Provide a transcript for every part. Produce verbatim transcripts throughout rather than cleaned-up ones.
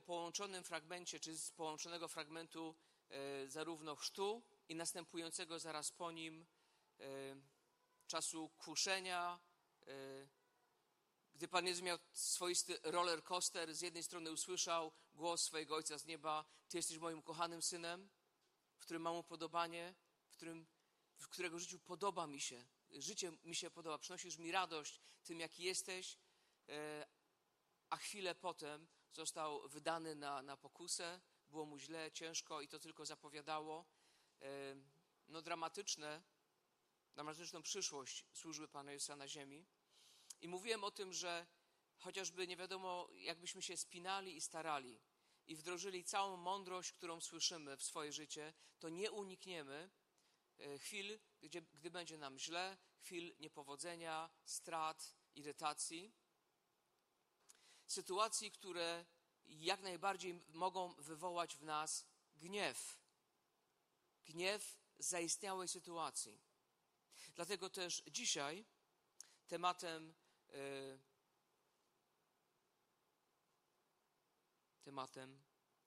połączonym fragmencie, czy z połączonego fragmentu e, zarówno chrztu i następującego zaraz po nim e, czasu kuszenia, e, gdy Pan Jezus miał swoisty roller coaster, z jednej strony usłyszał głos swojego Ojca z nieba: Ty jesteś moim ukochanym Synem, w którym mam upodobanie, w, którym, w którego życiu podoba mi się, życie mi się podoba, przynosisz mi radość tym, jaki jesteś, a chwilę potem został wydany na, na pokusę, było mu źle, ciężko i to tylko zapowiadało no, dramatyczne, dramatyczną przyszłość służby Pana Jezusa na ziemi. I mówiłem o tym, że chociażby nie wiadomo, jakbyśmy się spinali i starali i wdrożyli całą mądrość, którą słyszymy w swoje życie, to nie unikniemy chwil, gdzie, gdy będzie nam źle, chwil niepowodzenia, strat, irytacji. Sytuacji, które jak najbardziej mogą wywołać w nas gniew. Gniew z zaistniałej sytuacji. Dlatego też dzisiaj tematem, yy, tematem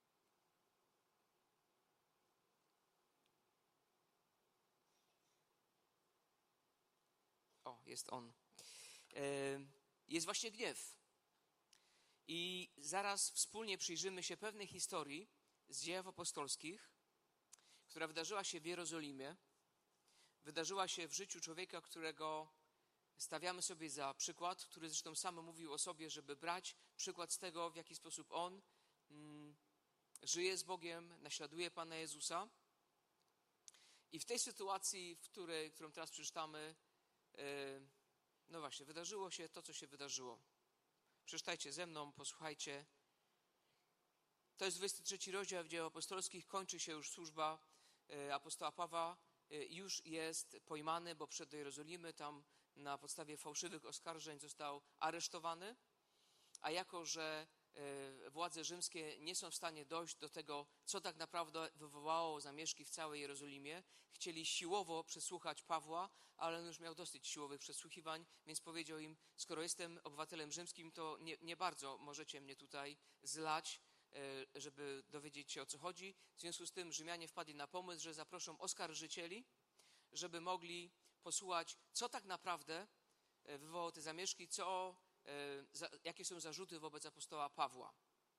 o, jest on, yy, jest właśnie gniew. I zaraz wspólnie przyjrzymy się pewnej historii z Dziejów Apostolskich, która wydarzyła się w Jerozolimie, wydarzyła się w życiu człowieka, którego stawiamy sobie za przykład, który zresztą sam mówił o sobie, żeby brać przykład z tego, w jaki sposób on mm, żyje z Bogiem, naśladuje Pana Jezusa. I w tej sytuacji, w której, którą teraz przeczytamy, yy, no właśnie, wydarzyło się to, co się wydarzyło. Przeczytajcie ze mną, posłuchajcie. To jest dwudziesty trzeci rozdział Dzieł Apostolskich. Kończy się już służba apostoła Pawła. Już jest pojmany, bo wszedł do Jerozolimy. Tam na podstawie fałszywych oskarżeń został aresztowany. A jako, że władze rzymskie nie są w stanie dojść do tego, co tak naprawdę wywołało zamieszki w całej Jerozolimie, chcieli siłowo przesłuchać Pawła, ale on już miał dosyć siłowych przesłuchiwań, więc powiedział im: skoro jestem obywatelem rzymskim, to nie, nie bardzo możecie mnie tutaj zlać, żeby dowiedzieć się, o co chodzi. W związku z tym Rzymianie wpadli na pomysł, że zaproszą oskarżycieli, żeby mogli posłuchać, co tak naprawdę wywołało te zamieszki, co jakie są zarzuty wobec apostoła Pawła.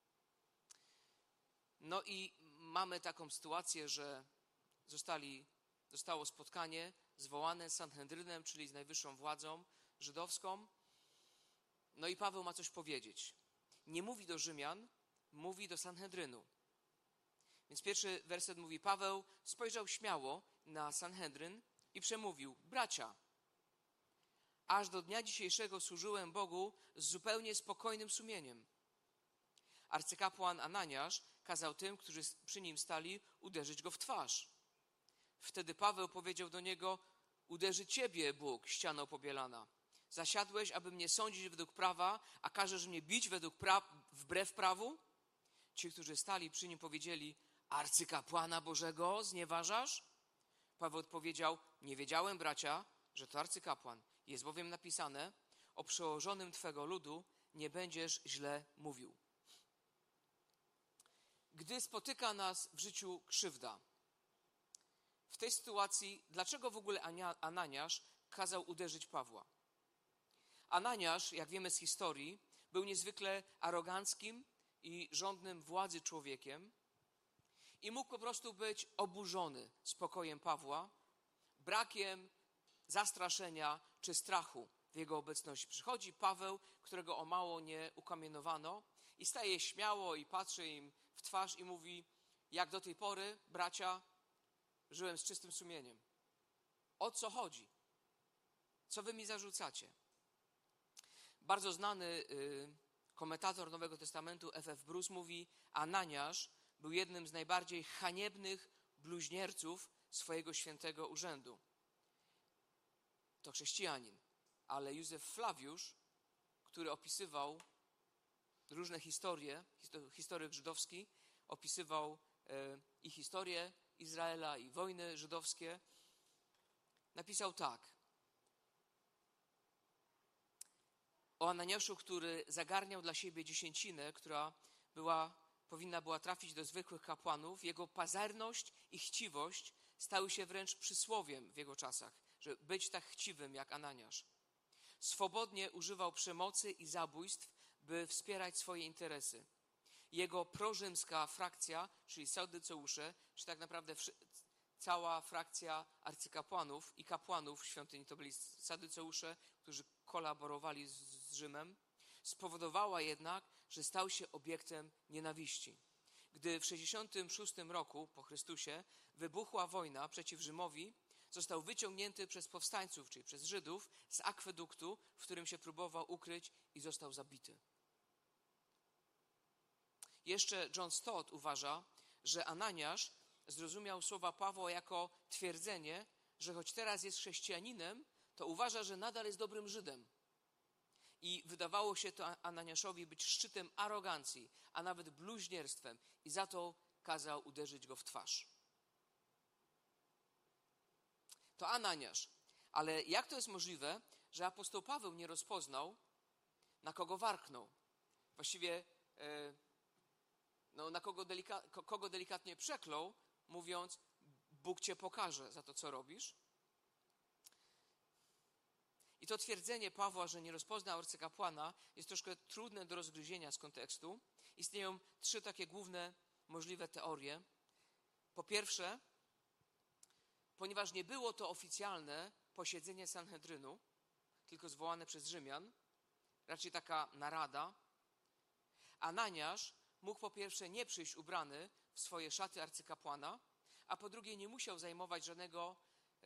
No i mamy taką sytuację, że zostali, zostało spotkanie zwołane z Sanhedrynem, czyli z najwyższą władzą żydowską. No i Paweł ma coś powiedzieć. Nie mówi do Rzymian, mówi do Sanhedrynu. Więc pierwszy werset mówi: Paweł spojrzał śmiało na Sanhedryn i przemówił: bracia, aż do dnia dzisiejszego służyłem Bogu z zupełnie spokojnym sumieniem. Arcykapłan Ananiasz kazał tym, którzy przy nim stali, uderzyć go w twarz. Wtedy Paweł powiedział do niego: uderzy ciebie Bóg, ściano pobielana. Zasiadłeś, aby mnie sądzić według prawa, a każesz mnie bić według pra- wbrew prawu? Ci, którzy stali przy nim, powiedzieli: arcykapłana Bożego znieważasz? Paweł odpowiedział: nie wiedziałem, bracia, że to arcykapłan. Jest bowiem napisane: o przełożonym twego ludu nie będziesz źle mówił. Gdy spotyka nas w życiu krzywda, w tej sytuacji, dlaczego w ogóle Ananiasz kazał uderzyć Pawła? Ananiasz, jak wiemy z historii, był niezwykle aroganckim i żądnym władzy człowiekiem i mógł po prostu być oburzony spokojem Pawła, brakiem zastraszenia czy strachu w jego obecności. Przychodzi Paweł, którego o mało nie ukamienowano, i staje śmiało i patrzy im w twarz i mówi: jak do tej pory, bracia, żyłem z czystym sumieniem. O co chodzi? Co wy mi zarzucacie? Bardzo znany y, komentator Nowego Testamentu F F Bruce mówi: Ananiasz był jednym z najbardziej haniebnych bluźnierców swojego świętego urzędu. To chrześcijanin, ale Józef Flawiusz, który opisywał różne historie, historyk żydowski, opisywał y, i historię Izraela, i wojny żydowskie, napisał tak: o Ananiaszu, który zagarniał dla siebie dziesięcinę, która była powinna była trafić do zwykłych kapłanów, jego pazerność i chciwość stały się wręcz przysłowiem w jego czasach, że być tak chciwym jak Ananiasz. Swobodnie używał przemocy i zabójstw, by wspierać swoje interesy. Jego prorzymska frakcja, czyli Saduceusze, czy tak naprawdę cała frakcja arcykapłanów i kapłanów świątyni, to byli Saduceusze, którzy kolaborowali z, z Rzymem, spowodowała jednak, że stał się obiektem nienawiści. Gdy w sześćdziesiątym szóstym roku po Chrystusie wybuchła wojna przeciw Rzymowi, został wyciągnięty przez powstańców, czyli przez Żydów, z akweduktu, w którym się próbował ukryć i został zabity. Jeszcze John Stott uważa, że Ananiasz zrozumiał słowa Pawła jako twierdzenie, że choć teraz jest chrześcijaninem, to uważa, że nadal jest dobrym Żydem. I wydawało się to Ananiaszowi być szczytem arogancji, a nawet bluźnierstwem, i za to kazał uderzyć go w twarz. To Ananiasz. Ale jak to jest możliwe, że apostoł Paweł nie rozpoznał, na kogo warknął? Właściwie e, no, na kogo, delika, kogo delikatnie przeklął, mówiąc: Bóg cię pokaże za to, co robisz. I to twierdzenie Pawła, że nie rozpoznał arcykapłana, jest troszkę trudne do rozgryzienia z kontekstu. Istnieją trzy takie główne możliwe teorie. Po pierwsze, ponieważ nie było to oficjalne posiedzenie Sanhedrynu, tylko zwołane przez Rzymian, raczej taka narada, Ananiasz mógł po pierwsze nie przyjść ubrany w swoje szaty arcykapłana, a po drugie nie musiał zajmować żadnego e,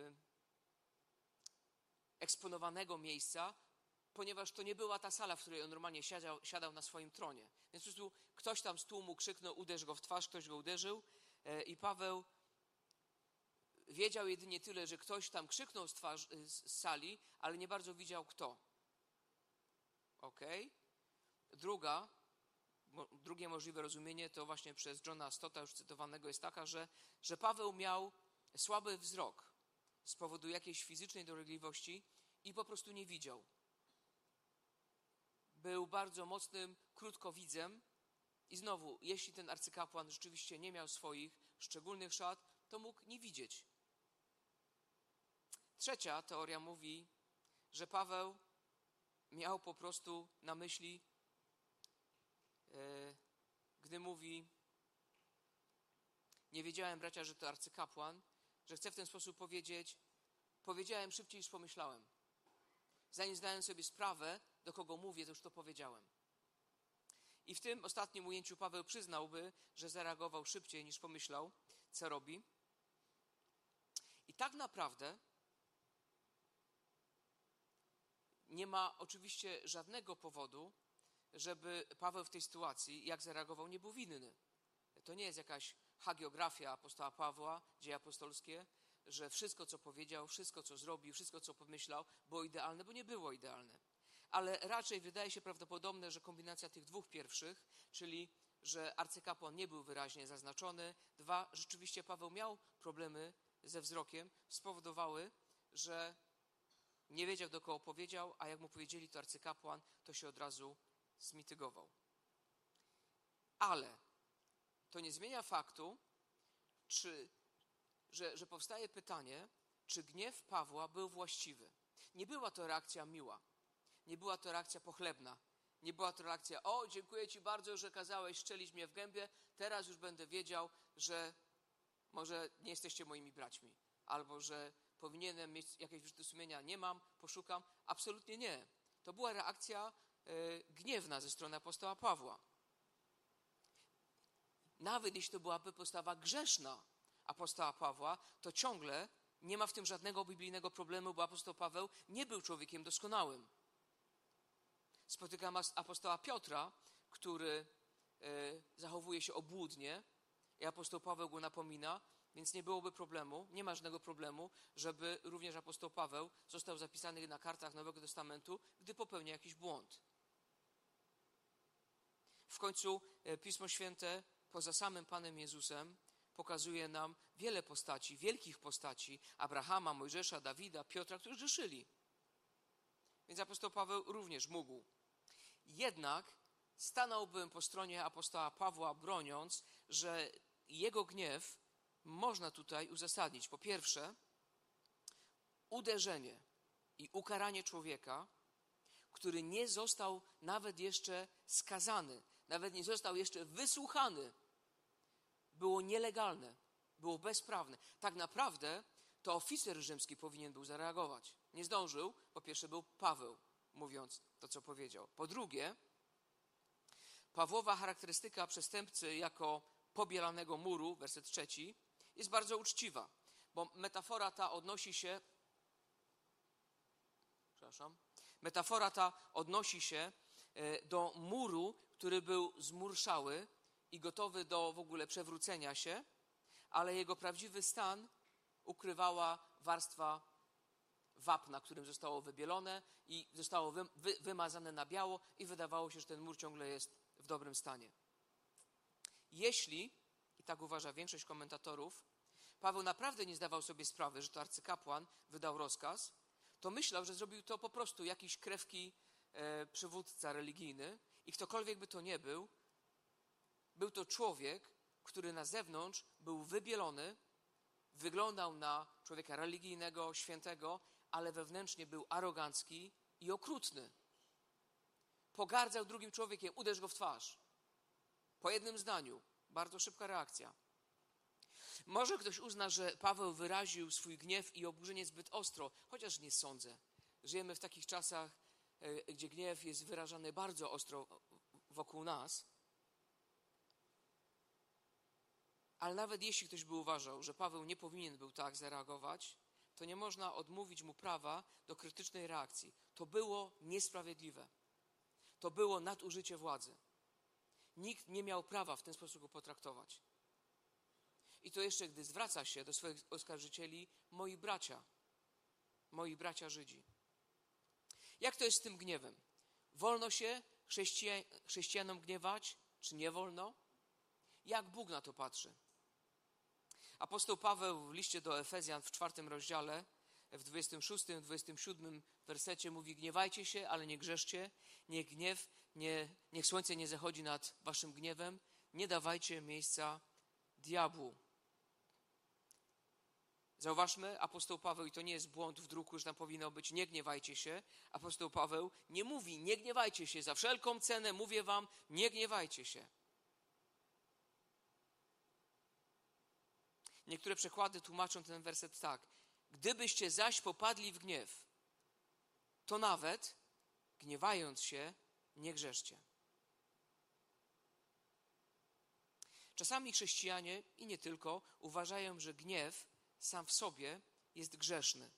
eksponowanego miejsca, ponieważ to nie była ta sala, w której on normalnie siadał, siadał na swoim tronie. Więc po prostu ktoś tam z tłumu krzyknął: uderz go w twarz, ktoś go uderzył e, i Paweł wiedział jedynie tyle, że ktoś tam krzyknął z, twarz, z sali, ale nie bardzo widział kto. Okej. Druga, mo, drugie możliwe rozumienie to właśnie przez Johna Stotta już cytowanego jest taka, że, że Paweł miał słaby wzrok z powodu jakiejś fizycznej dolegliwości i po prostu nie widział. Był bardzo mocnym krótkowidzem i znowu, jeśli ten arcykapłan rzeczywiście nie miał swoich szczególnych szat, to mógł nie widzieć. Trzecia teoria mówi, że Paweł miał po prostu na myśli, e, gdy mówi: nie wiedziałem, bracia, że to arcykapłan, że chce w ten sposób powiedzieć: powiedziałem szybciej niż pomyślałem. Zanim zdałem sobie sprawę, do kogo mówię, to już to powiedziałem. I w tym ostatnim ujęciu Paweł przyznałby, że zareagował szybciej niż pomyślał, co robi. I tak naprawdę nie ma oczywiście żadnego powodu, żeby Paweł w tej sytuacji, jak zareagował, nie był winny. To nie jest jakaś hagiografia apostoła Pawła, dzieje apostolskie, że wszystko, co powiedział, wszystko, co zrobił, wszystko, co pomyślał, było idealne, bo nie było idealne. Ale raczej wydaje się prawdopodobne, że kombinacja tych dwóch pierwszych, czyli że arcykapłan nie był wyraźnie zaznaczony, dwa, rzeczywiście Paweł miał problemy ze wzrokiem, spowodowały, że nie wiedział, do kogo powiedział, a jak mu powiedzieli to arcykapłan, to się od razu zmitygował. Ale to nie zmienia faktu, czy, że, że powstaje pytanie, czy gniew Pawła był właściwy. Nie była to reakcja miła, nie była to reakcja pochlebna, nie była to reakcja: o, dziękuję ci bardzo, że kazałeś szczelić mnie w gębie, teraz już będę wiedział, że może nie jesteście moimi braćmi, albo że powinienem mieć jakieś wyrzuty sumienia. Nie mam, poszukam. Absolutnie nie. To była reakcja y, gniewna ze strony apostoła Pawła. Nawet jeśli to byłaby postawa grzeszna apostoła Pawła, to ciągle nie ma w tym żadnego biblijnego problemu, bo apostoł Paweł nie był człowiekiem doskonałym. Spotykam apostoła Piotra, który y, zachowuje się obłudnie i apostoł Paweł go napomina, więc nie byłoby problemu, nie ma żadnego problemu, żeby również apostoł Paweł został zapisany na kartach Nowego Testamentu, gdy popełnia jakiś błąd. W końcu Pismo Święte, poza samym Panem Jezusem, pokazuje nam wiele postaci, wielkich postaci: Abrahama, Mojżesza, Dawida, Piotra, którzy grzeszyli. Więc apostoł Paweł również mógł. Jednak stanąłbym po stronie apostoła Pawła, broniąc, że jego gniew można tutaj uzasadnić. Po pierwsze, uderzenie i ukaranie człowieka, który nie został nawet jeszcze skazany, nawet nie został jeszcze wysłuchany, było nielegalne, było bezprawne. Tak naprawdę to oficer rzymski powinien był zareagować. Nie zdążył, po pierwsze był Paweł, mówiąc to, co powiedział. Po drugie, Pawłowa charakterystyka przestępcy jako pobielanego muru, werset trzeci, jest bardzo uczciwa, bo metafora ta odnosi się, przepraszam, metafora ta odnosi się do muru, który był zmurszały i gotowy do w ogóle przewrócenia się, ale jego prawdziwy stan ukrywała warstwa wapna, którym zostało wybielone i zostało wy, wy, wymazane na biało i wydawało się, że ten mur ciągle jest w dobrym stanie. Jeśli, i tak uważa większość komentatorów, Paweł naprawdę nie zdawał sobie sprawy, że to arcykapłan wydał rozkaz, to myślał, że zrobił to po prostu jakiś krewki e, przywódca religijny i ktokolwiek by to nie był, był to człowiek, który na zewnątrz był wybielony, wyglądał na człowieka religijnego, świętego, ale wewnętrznie był arogancki i okrutny. Pogardzał drugim człowiekiem, uderz go w twarz. Po jednym zdaniu. Bardzo szybka reakcja. Może ktoś uzna, że Paweł wyraził swój gniew i oburzenie zbyt ostro, chociaż nie sądzę. Żyjemy w takich czasach, gdzie gniew jest wyrażany bardzo ostro wokół nas. Ale nawet jeśli ktoś by uważał, że Paweł nie powinien był tak zareagować, to nie można odmówić mu prawa do krytycznej reakcji. To było niesprawiedliwe. To było nadużycie władzy. Nikt nie miał prawa w ten sposób go potraktować. I to jeszcze, gdy zwraca się do swoich oskarżycieli, moi bracia, moi bracia Żydzi. Jak to jest z tym gniewem? Wolno się chrześcijan, chrześcijanom gniewać, czy nie wolno? Jak Bóg na to patrzy? Apostoł Paweł w liście do Efezjan w czwartym rozdziale, w dwudziestym szóstym, dwudziestym siódmym wersecie mówi: gniewajcie się, ale nie grzeszcie, niech gniew, nie, niech słońce nie zachodzi nad waszym gniewem, nie dawajcie miejsca diabłu. Zauważmy, apostoł Paweł, i to nie jest błąd w druku, że tam powinno być nie gniewajcie się, apostoł Paweł nie mówi nie gniewajcie się, za wszelką cenę mówię wam, nie gniewajcie się. Niektóre przekłady tłumaczą ten werset tak: gdybyście zaś popadli w gniew, to nawet, gniewając się, nie grzeszcie. Czasami chrześcijanie, i nie tylko, uważają, że gniew sam w sobie jest grzeszny.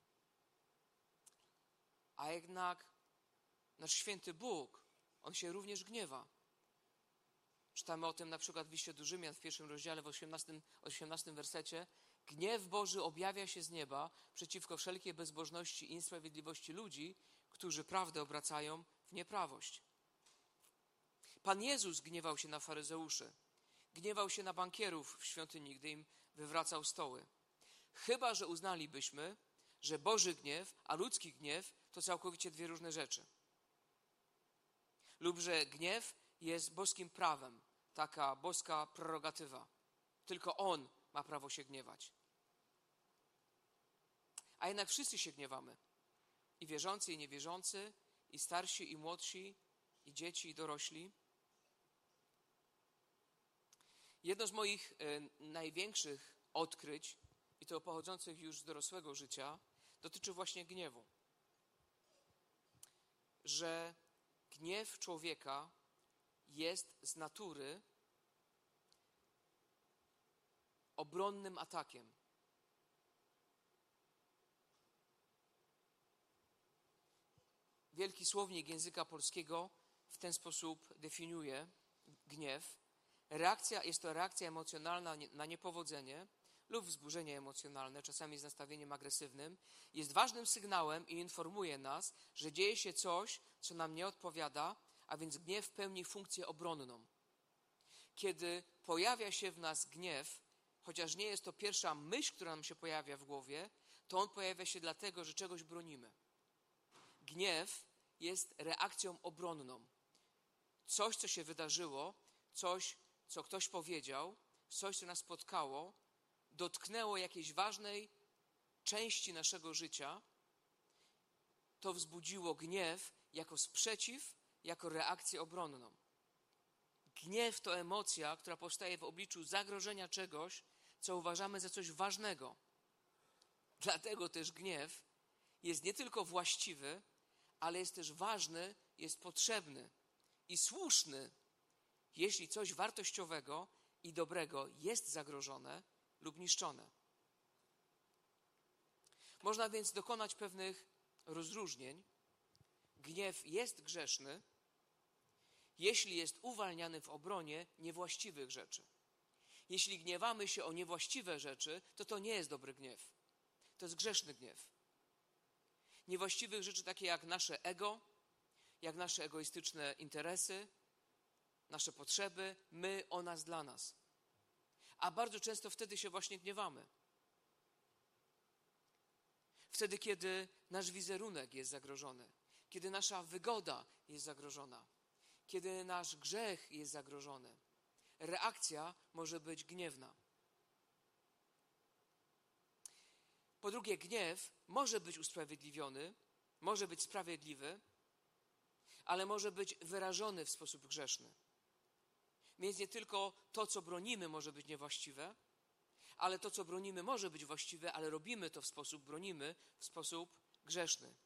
A jednak nasz święty Bóg, On się również gniewa. Czytamy o tym na przykład w liście do Rzymian w pierwszym rozdziale, w osiemnastym, osiemnastym wersecie. Gniew Boży objawia się z nieba przeciwko wszelkiej bezbożności i niesprawiedliwości ludzi, którzy prawdę obracają w nieprawość. Pan Jezus gniewał się na faryzeuszy. Gniewał się na bankierów w świątyni, gdy im wywracał stoły. Chyba że uznalibyśmy, że Boży gniew, a ludzki gniew to całkowicie dwie różne rzeczy. Lub że gniew jest boskim prawem, taka boska prerogatywa. Tylko On ma prawo się gniewać. A jednak wszyscy się gniewamy. I wierzący, i niewierzący, i starsi, i młodsi, i dzieci, i dorośli. Jedno z moich y, największych odkryć, i to pochodzących już z dorosłego życia, dotyczy właśnie gniewu. Że gniew człowieka jest z natury obronnym atakiem. Wielki słownik języka polskiego w ten sposób definiuje gniew. Reakcja, jest to reakcja emocjonalna na niepowodzenie lub wzburzenie emocjonalne, czasami z nastawieniem agresywnym. Jest ważnym sygnałem i informuje nas, że dzieje się coś, co nam nie odpowiada, a więc gniew pełni funkcję obronną. Kiedy pojawia się w nas gniew, chociaż nie jest to pierwsza myśl, która nam się pojawia w głowie, to on pojawia się dlatego, że czegoś bronimy. Gniew jest reakcją obronną. coś, co się wydarzyło, coś, co ktoś powiedział, coś, co nas spotkało, dotknęło jakiejś ważnej części naszego życia, to wzbudziło gniew jako sprzeciw, jako reakcję obronną. Gniew to emocja, która powstaje w obliczu zagrożenia czegoś, co uważamy za coś ważnego. Dlatego też gniew jest nie tylko właściwy, ale jest też ważny, jest potrzebny i słuszny, jeśli coś wartościowego i dobrego jest zagrożone lub niszczone. Można więc dokonać pewnych rozróżnień. Gniew jest grzeszny, jeśli jest uwalniany w obronie niewłaściwych rzeczy. Jeśli gniewamy się o niewłaściwe rzeczy, to to nie jest dobry gniew. To jest grzeszny gniew. Niewłaściwych rzeczy takie jak nasze ego, jak nasze egoistyczne interesy, nasze potrzeby, my o nas dla nas. A bardzo często wtedy się właśnie gniewamy. Wtedy, kiedy nasz wizerunek jest zagrożony, kiedy nasza wygoda jest zagrożona, kiedy nasz grzech jest zagrożony, reakcja może być gniewna. Po drugie, gniew może być usprawiedliwiony, może być sprawiedliwy, ale może być wyrażony w sposób grzeszny. Więc nie tylko to, co bronimy, może być niewłaściwe, ale to, co bronimy, może być właściwe, ale robimy to w sposób, bronimy w sposób grzeszny.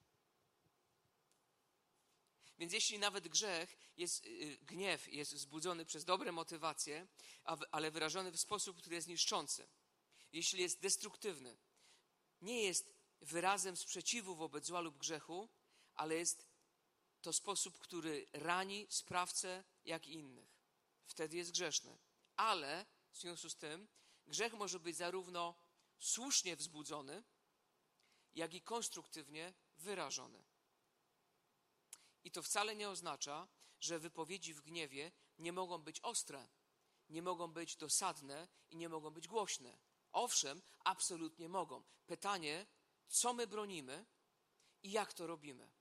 Więc jeśli nawet grzech, jest, yy, gniew jest wzbudzony przez dobre motywacje, a, ale wyrażony w sposób, który jest niszczący, jeśli jest destruktywny, nie jest wyrazem sprzeciwu wobec zła lub grzechu, ale jest to sposób, który rani sprawcę, jak i innych. Wtedy jest grzeszny. Ale w związku z tym grzech może być zarówno słusznie wzbudzony, jak i konstruktywnie wyrażony. I to wcale nie oznacza, że wypowiedzi w gniewie nie mogą być ostre, nie mogą być dosadne i nie mogą być głośne. Owszem, absolutnie mogą. Pytanie, co my bronimy i jak to robimy.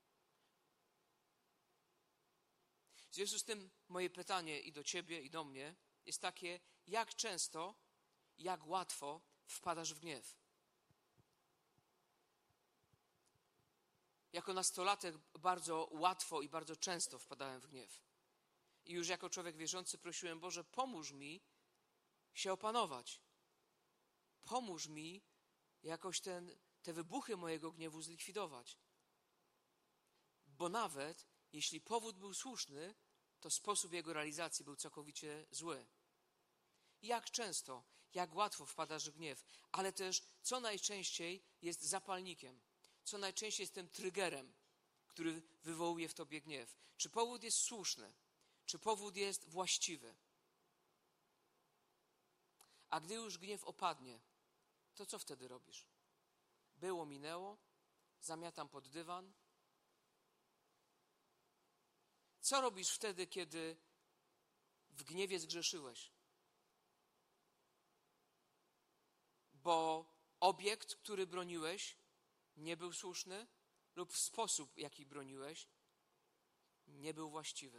W związku z tym moje pytanie i do ciebie, i do mnie jest takie, jak często, jak łatwo wpadasz w gniew? Jako nastolatek bardzo łatwo i bardzo często wpadałem w gniew. I już jako człowiek wierzący prosiłem, Boże, pomóż mi się opanować. Pomóż mi jakoś ten, te wybuchy mojego gniewu zlikwidować. Bo nawet jeśli powód był słuszny, to sposób jego realizacji był całkowicie zły. Jak często, jak łatwo wpadasz w gniew, ale też co najczęściej jest zapalnikiem, co najczęściej jest tym triggerem, który wywołuje w tobie gniew. Czy powód jest słuszny? Czy powód jest właściwy? A gdy już gniew opadnie, to co wtedy robisz? Było, minęło, zamiatam pod dywan. Co robisz wtedy, kiedy w gniewie zgrzeszyłeś? Bo obiekt, który broniłeś, nie był słuszny lub sposób, w jaki broniłeś, nie był właściwy.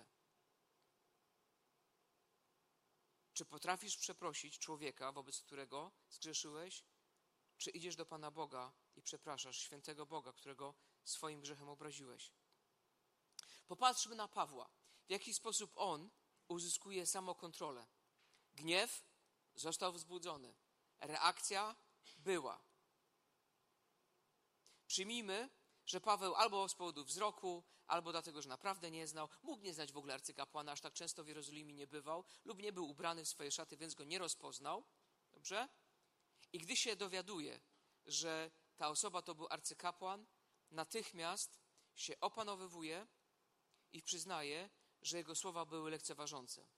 Czy potrafisz przeprosić człowieka, wobec którego zgrzeszyłeś? Czy idziesz do Pana Boga i przepraszasz świętego Boga, którego swoim grzechem obraziłeś? Popatrzmy na Pawła. W jaki sposób on uzyskuje samokontrolę. Gniew został wzbudzony. Reakcja była. Przyjmijmy, że Paweł albo z powodu wzroku, albo dlatego, że naprawdę nie znał, mógł nie znać w ogóle arcykapłana, aż tak często w Jerozolimie nie bywał, lub nie był ubrany w swoje szaty, więc go nie rozpoznał. Dobrze? I gdy się dowiaduje, że ta osoba to był arcykapłan, natychmiast się opanowywuje i przyznaje, że jego słowa były lekceważące.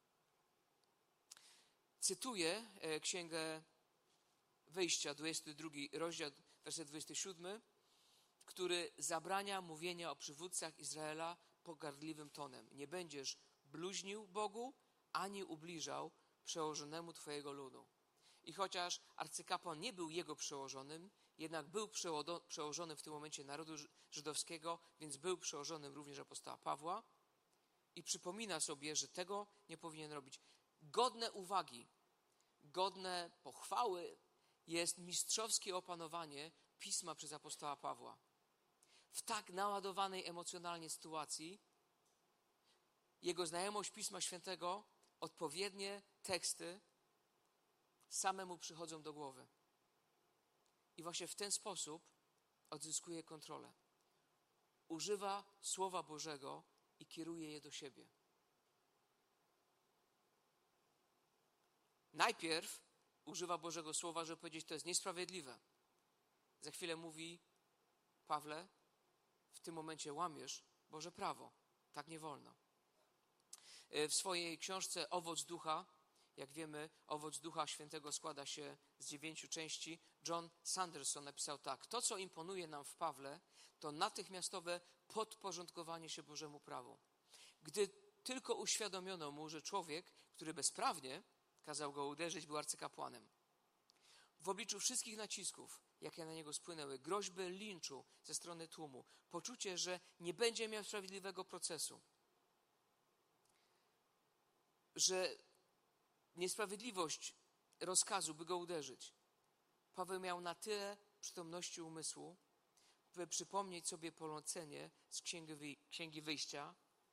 Cytuję Księgę Wyjścia, dwudziesty drugi rozdział, werset dwudziesty siódmy, który zabrania mówienia o przywódcach Izraela pogardliwym tonem. Nie będziesz bluźnił Bogu, ani ubliżał przełożonemu twojego ludu. I chociaż arcykapłan nie był jego przełożonym, jednak był przełożonym w tym momencie narodu żydowskiego, więc był przełożonym również apostoła Pawła. i przypomina sobie, że tego nie powinien robić. Godne uwagi, godne pochwały jest mistrzowskie opanowanie Pisma przez apostoła Pawła. W tak naładowanej emocjonalnie sytuacji jego znajomość Pisma Świętego, odpowiednie teksty samemu przychodzą do głowy. I właśnie w ten sposób odzyskuje kontrolę. Używa Słowa Bożego i kieruje je do siebie. Najpierw używa Bożego Słowa, żeby powiedzieć, to jest niesprawiedliwe. Za chwilę mówi, Pawle, w tym momencie łamiesz Boże prawo. Tak nie wolno. W swojej książce Owoc Ducha, jak wiemy, Owoc Ducha Świętego składa się z dziewięciu części. John Sanderson napisał tak. To, co imponuje nam w Pawle, to natychmiastowe podporządkowanie się Bożemu prawu. Gdy tylko uświadomiono mu, że człowiek, który bezprawnie kazał go uderzyć, był arcykapłanem. W obliczu wszystkich nacisków, jakie na niego spłynęły, groźby linczu ze strony tłumu, poczucie, że nie będzie miał sprawiedliwego procesu, że niesprawiedliwość rozkazu, by go uderzyć. Paweł miał na tyle przytomności umysłu, by przypomnieć sobie polecenie z Księgi, Księgi Wyjścia,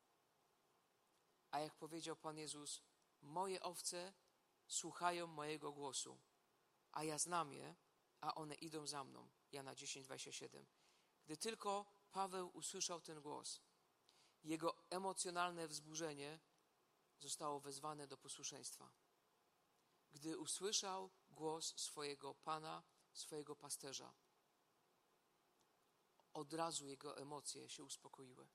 a jak powiedział Pan Jezus, moje owce słuchają mojego głosu, a ja znam je, a one idą za mną. Jana dziesięć, dwadzieścia siedem. Gdy tylko Paweł usłyszał ten głos, jego emocjonalne wzburzenie zostało wezwane do posłuszeństwa. Gdy usłyszał głos swojego Pana, swojego pasterza, od razu jego emocje się uspokoiły.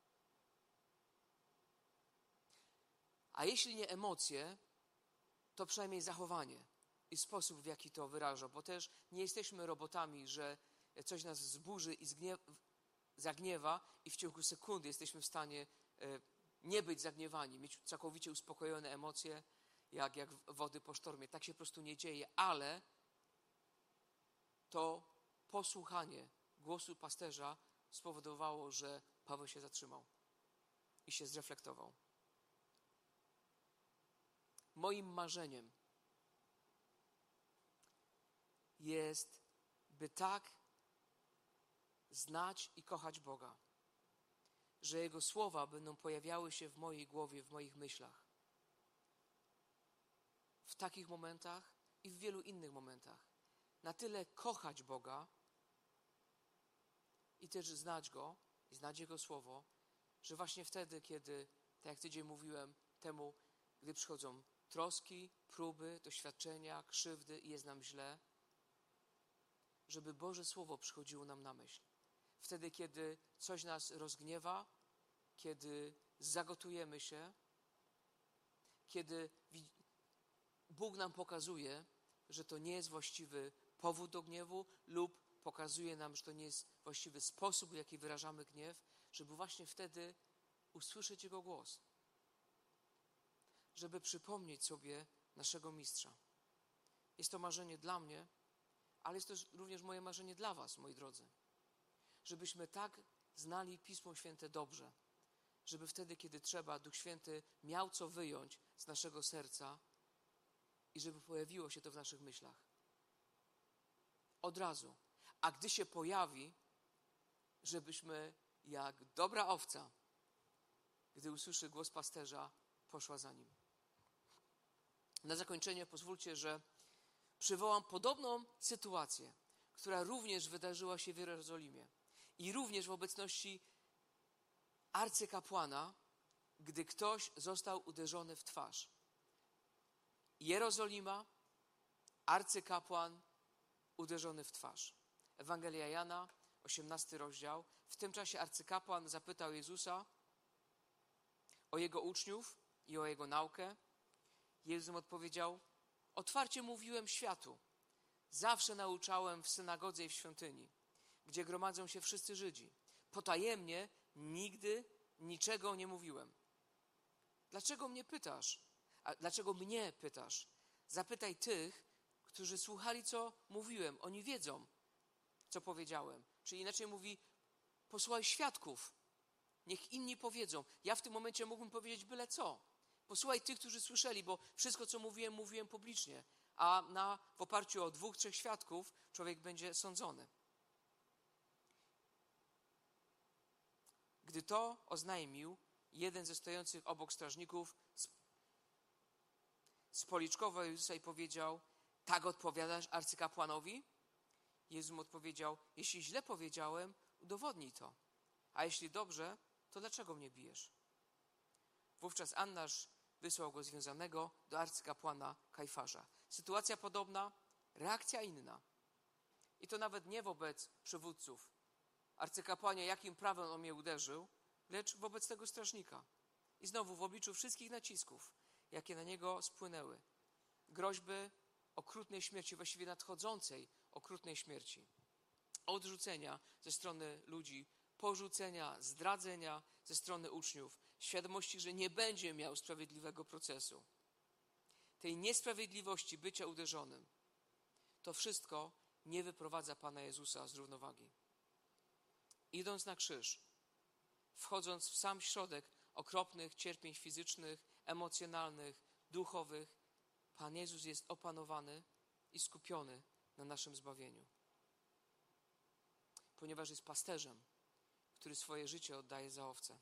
A jeśli nie emocje, to przynajmniej zachowanie i sposób, w jaki to wyraża, bo też nie jesteśmy robotami, że coś nas zburzy i zgniew, zagniewa i w ciągu sekundy jesteśmy w stanie e, nie być zagniewani, mieć całkowicie uspokojone emocje, jak, jak wody po sztormie. Tak się po prostu nie dzieje, ale to posłuchanie głosu pasterza spowodowało, że Paweł się zatrzymał i się zreflektował. Moim marzeniem jest, by tak znać i kochać Boga, że Jego słowa będą pojawiały się w mojej głowie, w moich myślach. W takich momentach i w wielu innych momentach. Na tyle kochać Boga i też znać Go i znać Jego słowo, że właśnie wtedy, kiedy, tak jak tydzień mówiłem temu, gdy przychodzą troski, próby, doświadczenia, krzywdy i jest nam źle, żeby Boże Słowo przychodziło nam na myśl. Wtedy, kiedy coś nas rozgniewa, kiedy zagotujemy się, kiedy Bóg nam pokazuje, że to nie jest właściwy powód do gniewu lub pokazuje nam, że to nie jest właściwy sposób, w jaki wyrażamy gniew, żeby właśnie wtedy usłyszeć Jego głos. Żeby przypomnieć sobie naszego Mistrza. Jest to marzenie dla mnie, ale jest to również moje marzenie dla was, moi drodzy. Żebyśmy tak znali Pismo Święte dobrze, żeby wtedy, kiedy trzeba, Duch Święty miał co wyjąć z naszego serca i żeby pojawiło się to w naszych myślach. Od razu. A gdy się pojawi, żebyśmy jak dobra owca, gdy usłyszy głos pasterza, poszła za nim. Na zakończenie pozwólcie, że przywołam podobną sytuację, która również wydarzyła się w Jerozolimie i również w obecności arcykapłana, gdy ktoś został uderzony w twarz. Jerozolima, arcykapłan uderzony w twarz. Ewangelia Jana, osiemnasty rozdział. W tym czasie arcykapłan zapytał Jezusa o Jego uczniów i o Jego naukę. Jezus mu odpowiedział, otwarcie mówiłem światu. Zawsze nauczałem w synagodze i w świątyni, gdzie gromadzą się wszyscy Żydzi. Potajemnie nigdy niczego nie mówiłem. Dlaczego mnie pytasz? A dlaczego mnie pytasz? Zapytaj tych, którzy słuchali, co mówiłem. Oni wiedzą, co powiedziałem. Czyli inaczej mówi, posłuchaj świadków. Niech inni powiedzą. Ja w tym momencie mógłbym powiedzieć byle co. Posłuchaj tych, którzy słyszeli, bo wszystko, co mówiłem, mówiłem publicznie. A na, w oparciu o dwóch, trzech świadków człowiek będzie sądzony. Gdy to oznajmił, jeden ze stojących obok strażników spoliczkował Jezusa i powiedział: tak odpowiadasz arcykapłanowi? Jezus mu odpowiedział: jeśli źle powiedziałem, udowodnij to. A jeśli dobrze, to dlaczego mnie bijesz? Wówczas Annasz wysłał go związanego do arcykapłana Kajfarza. Sytuacja podobna, reakcja inna. I to nawet nie wobec przywódców. Arcykapłanie, jakim prawem on mnie uderzył, lecz wobec tego strażnika. I znowu w obliczu wszystkich nacisków, jakie na niego spłynęły. Groźby okrutnej śmierci, właściwie nadchodzącej okrutnej śmierci. Odrzucenia ze strony ludzi, porzucenia, zdradzenia ze strony uczniów, świadomości, że nie będzie miał sprawiedliwego procesu. Tej niesprawiedliwości bycia uderzonym. To wszystko nie wyprowadza Pana Jezusa z równowagi. Idąc na krzyż, wchodząc w sam środek okropnych cierpień fizycznych, emocjonalnych, duchowych, Pan Jezus jest opanowany i skupiony na naszym zbawieniu. Ponieważ jest pasterzem, który swoje życie oddaje za owce.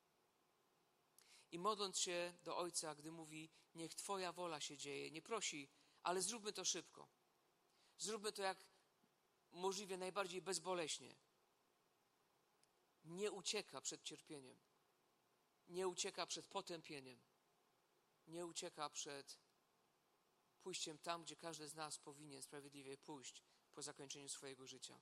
I modląc się do Ojca, gdy mówi: niech Twoja wola się dzieje, nie prosi, ale zróbmy to szybko. Zróbmy to jak możliwie najbardziej bezboleśnie. Nie ucieka przed cierpieniem. Nie ucieka przed potępieniem. Nie ucieka przed pójściem tam, gdzie każdy z nas powinien sprawiedliwie pójść po zakończeniu swojego życia.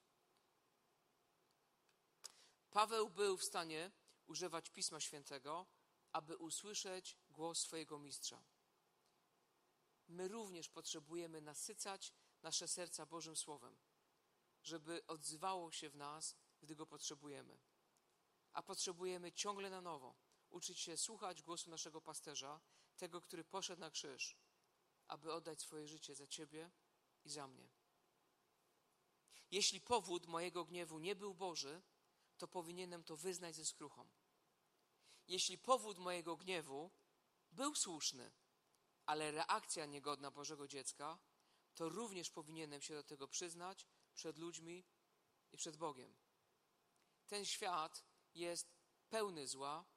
Paweł był w stanie używać Pisma Świętego, aby usłyszeć głos swojego mistrza. My również potrzebujemy nasycać nasze serca Bożym Słowem, żeby odzywało się w nas, gdy go potrzebujemy. A potrzebujemy ciągle na nowo uczyć się słuchać głosu naszego pasterza, tego, który poszedł na krzyż, aby oddać swoje życie za Ciebie i za mnie. Jeśli powód mojego gniewu nie był Boży, to powinienem to wyznać ze skruchą. Jeśli powód mojego gniewu był słuszny, ale reakcja niegodna Bożego dziecka, to również powinienem się do tego przyznać przed ludźmi i przed Bogiem. Ten świat jest pełny zła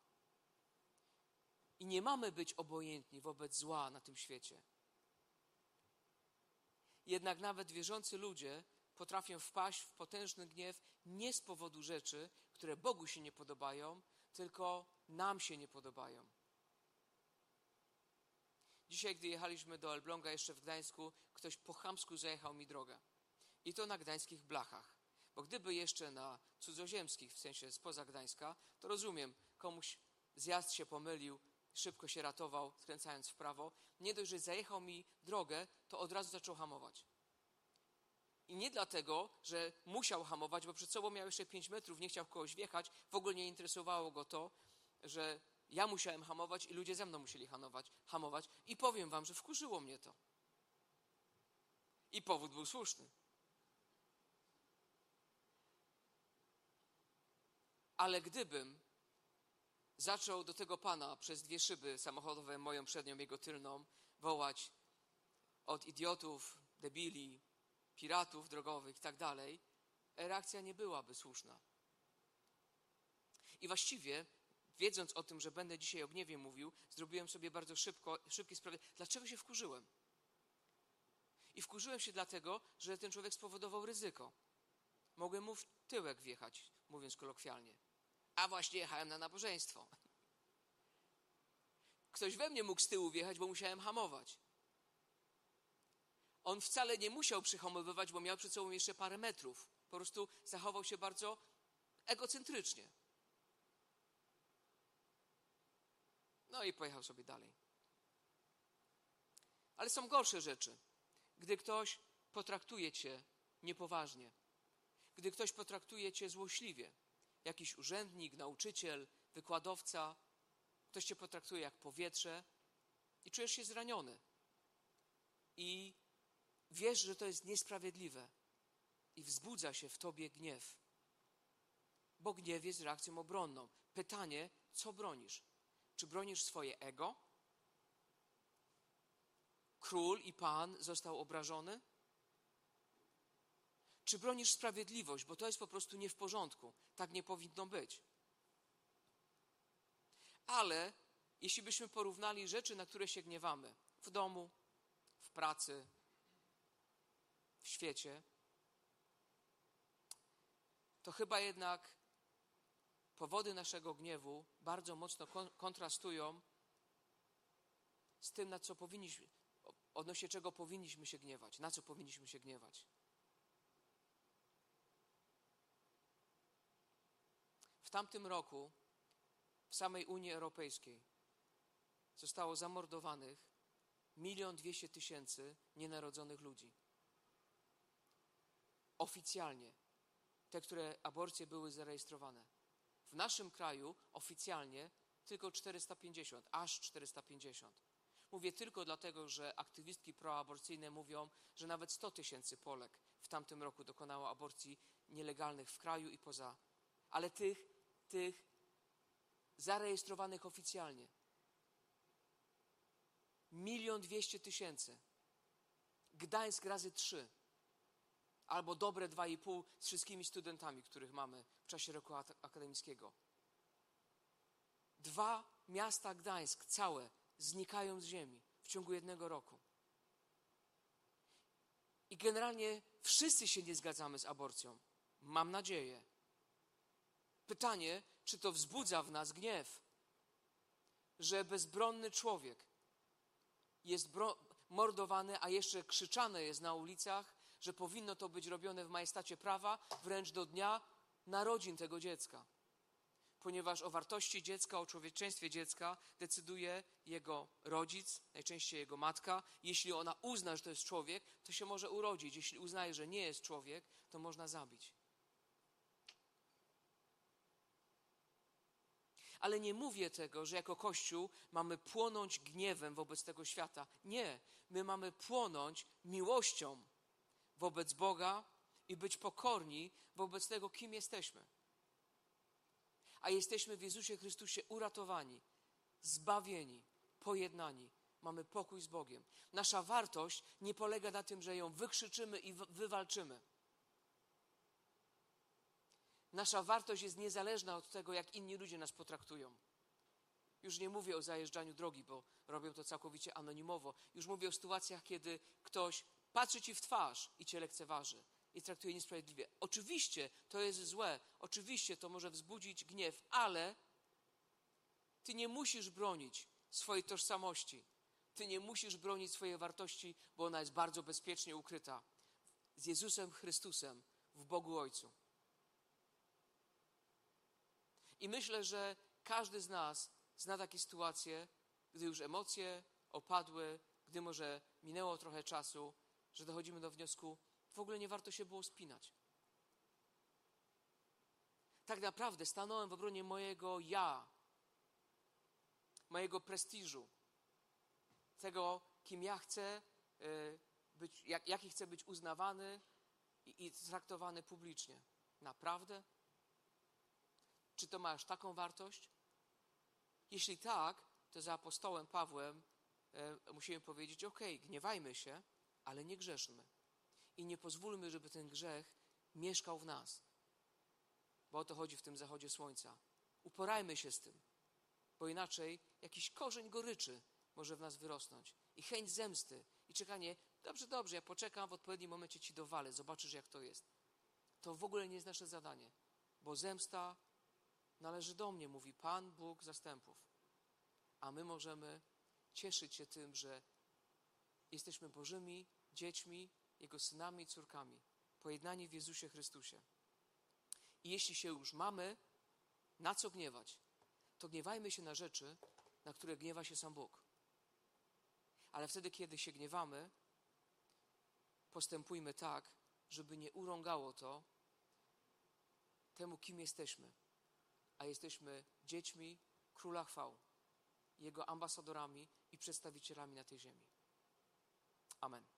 i nie mamy być obojętni wobec zła na tym świecie. Jednak nawet wierzący ludzie potrafią wpaść w potężny gniew nie z powodu rzeczy, które Bogu się nie podobają, tylko nam się nie podobają. Dzisiaj, gdy jechaliśmy do Elbląga, jeszcze w Gdańsku, ktoś po chamsku zajechał mi drogę. I to na gdańskich blachach. Bo gdyby jeszcze na cudzoziemskich, w sensie spoza Gdańska, to rozumiem, komuś zjazd się pomylił, szybko się ratował, skręcając w prawo. Nie dość, że zajechał mi drogę, to od razu zaczął hamować. I nie dlatego, że musiał hamować, bo przed sobą miał jeszcze pięć metrów, nie chciał kogoś wjechać. W ogóle nie interesowało go to, że ja musiałem hamować i ludzie ze mną musieli hamować. hamować. I powiem wam, że wkurzyło mnie to. I powód był słuszny. Ale gdybym zaczął do tego pana przez dwie szyby samochodowe, moją przednią, jego tylną, wołać od idiotów, debili, piratów drogowych i tak dalej, reakcja nie byłaby słuszna. I właściwie, wiedząc o tym, że będę dzisiaj o gniewie mówił, zrobiłem sobie bardzo szybko, szybkie sprawy. Dlaczego się wkurzyłem? I wkurzyłem się dlatego, że ten człowiek spowodował ryzyko. Mogłem mu w tyłek wjechać, mówiąc kolokwialnie. A właśnie jechałem na nabożeństwo. Ktoś we mnie mógł z tyłu wjechać, bo musiałem hamować. On wcale nie musiał przyhamowywać, bo miał przed sobą jeszcze parę metrów. Po prostu zachował się bardzo egocentrycznie. No i pojechał sobie dalej. Ale są gorsze rzeczy. Gdy ktoś potraktuje cię niepoważnie, gdy ktoś potraktuje cię złośliwie, jakiś urzędnik, nauczyciel, wykładowca, ktoś cię potraktuje jak powietrze i czujesz się zraniony. I wiesz, że to jest niesprawiedliwe i wzbudza się w tobie gniew. bo gniew jest reakcją obronną. Pytanie, co bronisz? Czy bronisz swoje ego? Król i Pan został obrażony? Czy bronisz sprawiedliwość, bo to jest po prostu nie w porządku. Tak nie powinno być. Ale jeśli byśmy porównali rzeczy, na które się gniewamy, w domu, w pracy, w świecie, to chyba jednak powody naszego gniewu bardzo mocno kontrastują z tym, na co powinniśmy, odnośnie czego powinniśmy się gniewać, na co powinniśmy się gniewać. W tamtym roku w samej Unii Europejskiej zostało zamordowanych milion dwieście tysięcy nienarodzonych ludzi. Oficjalnie. Te, które aborcje były zarejestrowane. W naszym kraju oficjalnie tylko czterysta pięćdziesiąt, aż czterysta pięćdziesiąt. Mówię tylko dlatego, że aktywistki proaborcyjne mówią, że nawet sto tysięcy Polek w tamtym roku dokonało aborcji nielegalnych w kraju i poza. Ale tych, tych zarejestrowanych oficjalnie milion dwieście tysięcy. Gdańsk razy trzy. Albo dobre dwa i pół z wszystkimi studentami, których mamy w czasie roku akademickiego. Dwa miasta Gdańsk całe znikają z ziemi w ciągu jednego roku. I generalnie wszyscy się nie zgadzamy z aborcją. Mam nadzieję. Pytanie, czy to wzbudza w nas gniew, że bezbronny człowiek jest mordowany, a jeszcze krzyczane jest na ulicach, że powinno to być robione w majestacie prawa, wręcz do dnia narodzin tego dziecka. Ponieważ o wartości dziecka, o człowieczeństwie dziecka decyduje jego rodzic, najczęściej jego matka. Jeśli ona uzna, że to jest człowiek, to się może urodzić. Jeśli uznaje, że nie jest człowiek, to można zabić. Ale nie mówię tego, że jako Kościół mamy płonąć gniewem wobec tego świata. Nie, my mamy płonąć miłością wobec Boga i być pokorni wobec tego, kim jesteśmy. A jesteśmy w Jezusie Chrystusie uratowani, zbawieni, pojednani. Mamy pokój z Bogiem. Nasza wartość nie polega na tym, że ją wykrzyczymy i wywalczymy. Nasza wartość jest niezależna od tego, jak inni ludzie nas potraktują. Już nie mówię o zajeżdżaniu drogi, bo robią to całkowicie anonimowo. Już mówię o sytuacjach, kiedy ktoś patrzy ci w twarz i cię lekceważy i traktuje niesprawiedliwie. Oczywiście to jest złe, oczywiście to może wzbudzić gniew, ale ty nie musisz bronić swojej tożsamości. Ty nie musisz bronić swojej wartości, bo ona jest bardzo bezpiecznie ukryta z Jezusem Chrystusem w Bogu Ojcu. I myślę, że każdy z nas zna takie sytuacje, gdy już emocje opadły, gdy może minęło trochę czasu, że dochodzimy do wniosku, w ogóle nie warto się było spinać. Tak naprawdę stanąłem w obronie mojego ja, mojego prestiżu, tego, kim ja chcę być, jak, jaki chcę być uznawany i, i traktowany publicznie. Naprawdę? Czy to ma aż taką wartość? Jeśli tak, to za apostołem Pawłem e, musimy powiedzieć, okej, gniewajmy się, ale nie grzeszmy. I nie pozwólmy, żeby ten grzech mieszkał w nas. Bo o to chodzi w tym zachodzie słońca. Uporajmy się z tym, bo inaczej jakiś korzeń goryczy może w nas wyrosnąć. I chęć zemsty, i czekanie, dobrze, dobrze, ja poczekam, w odpowiednim momencie ci dowalę, zobaczysz, jak to jest. To w ogóle nie jest nasze zadanie, bo zemsta należy do mnie, mówi Pan Bóg zastępów. A my możemy cieszyć się tym, że jesteśmy Bożymi dziećmi, Jego synami i córkami, pojednani w Jezusie Chrystusie. I jeśli się już mamy na co gniewać, to gniewajmy się na rzeczy, na które gniewa się sam Bóg. Ale wtedy, kiedy się gniewamy, postępujmy tak, żeby nie urągało to temu, kim jesteśmy. A jesteśmy dziećmi Króla Chwał, Jego ambasadorami i przedstawicielami na tej ziemi. Amen.